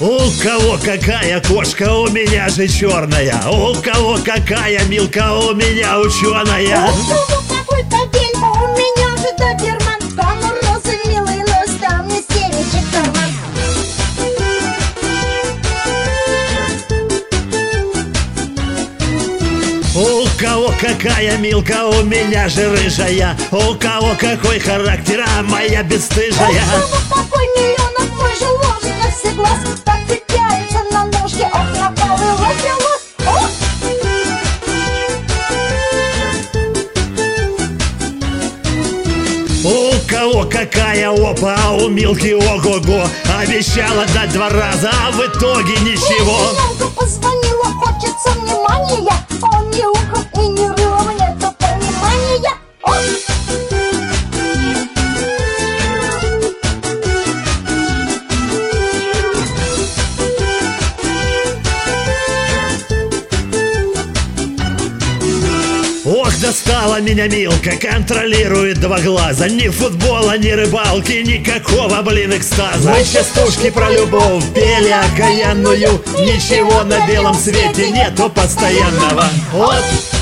У кого какая кошка, у меня же черная. У кого какая Милка, у меня ученая. У кого какой-то Бельма, у меня же доберман. Там розы милый, но там не серечек карман. У кого какая Милка, у меня же рыжая. У кого какой характер, а моя бесстыжая. У кого какой миллионов, мой же ложит на все глаз. Так цепляется на ножке, ох, напалылась я лось. Ох! У кого какая опа, а у Милки ого-го. Обещала дать 2 раза, а в итоге ничего. Милка позвонила, хочется внимания. Он не ухом и не рылом, нету понимания. Ох! Ох, достала меня Милка, контролирует 2 глаза. Ни футбола, ни рыбалки, никакого, блин, экстаза. Частушки про любовь пели окаянную. Ничего на белом свете нету постоянного. Вот.